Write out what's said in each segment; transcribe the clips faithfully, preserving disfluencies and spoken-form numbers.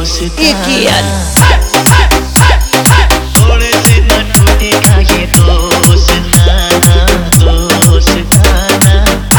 Ikian. थोड़े से न टूटेगा ये दोस्ताना, दोस्ताना।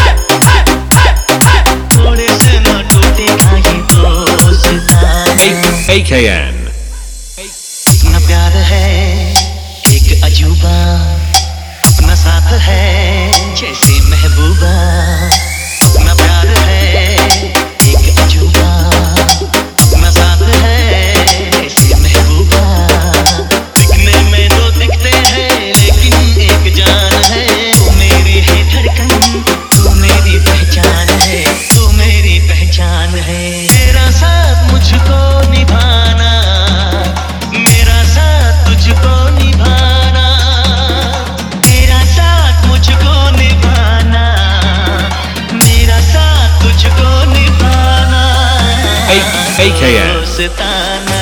थोड़े से न टूटेगा ये दोस्ताना। A K N. अपना प्यार है एक अजूबा, अपना साथ है जैसे महबूबा। अपना प्यार है एक अजूबा, अपना साथ है जैसे महबूबा। दिखने में तो दिखते हैं लेकिन एक जान है। तू मेरी है धड़कन, तू मेरी पहचान है, तू मेरी पहचान है। तेरा साथ मुझको निभाना, मेरा साथ तुझको निभाना। तेरा साथ मुझको निभाना, मेरा साथ तुझको निभाना। A K N. दोस्ताना,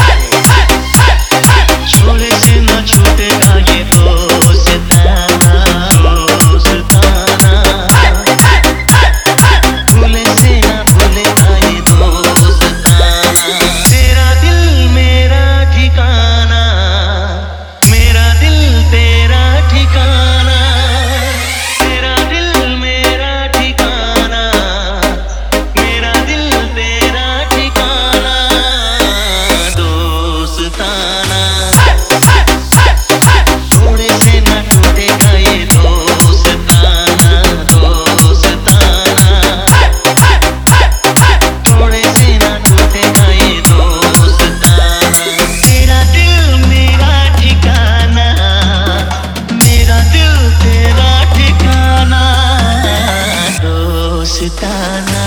छोड़े से न छूटेगा ये दोस्ताना, दोस्ताना। भूले से न भूलेगा ये दोस्ताना। तेरा दिल मेरा ठिकाना, मेरा दिल तेरा ठिकाना। तेरा दिल मेरा ठिकाना, मेरा दिल तेरा ठिकाना। दोस्ताना, थोड़े से न टूटेगा ये दोस्ताना, दोस्ताना। थोड़े से न टूटेगा ये दोस्ताना। तेरा दिल मेरा ठिकाना, मेरा दिल तेरा ठिकाना। दोस्ताना।